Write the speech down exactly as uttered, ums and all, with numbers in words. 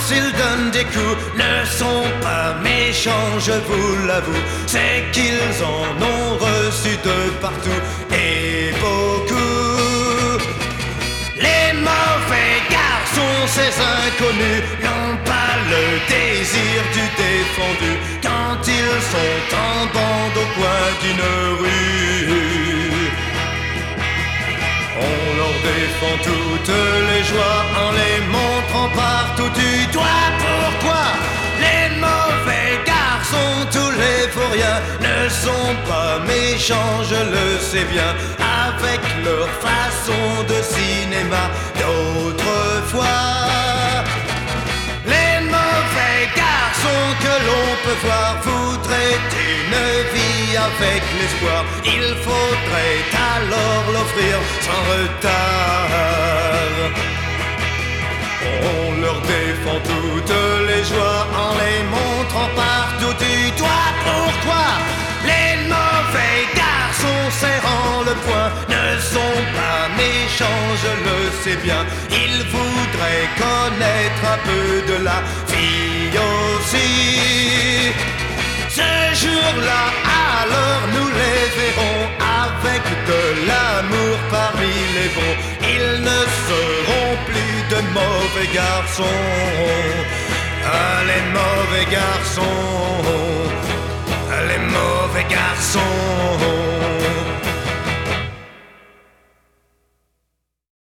s'ils donnent des coups, ne sont pas méchants, je vous l'avoue. C'est qu'ils en ont reçu de partout, et beaucoup. Les mauvais garçons, ces inconnus, n'ont pas le désir du défendu quand ils sont en bande au coin d'une rue. On leur défend toutes les joies en les montrant partout du doigt. Pourquoi les mauvais garçons, tous les vauriens, ne sont pas méchants, je le sais bien, avec leur façon de cinéma d'autrefois. Les mauvais garçons que l'on peut voir voudraient une vie avec l'espoir. Il faudrait alors l'offrir sans retard. On leur défend toutes les joies en les montrant partout du doigt. Pourquoi les mauvais garçons serrant le poing ne sont pas méchants, je le sais bien. Ils voudraient connaître un peu de la vie aussi. Ce jour-là, alors nous les verrons avec de l'amour parmi les bons. Ils ne seront plus de mauvais garçons. Ah, les mauvais garçons, les mauvais garçons.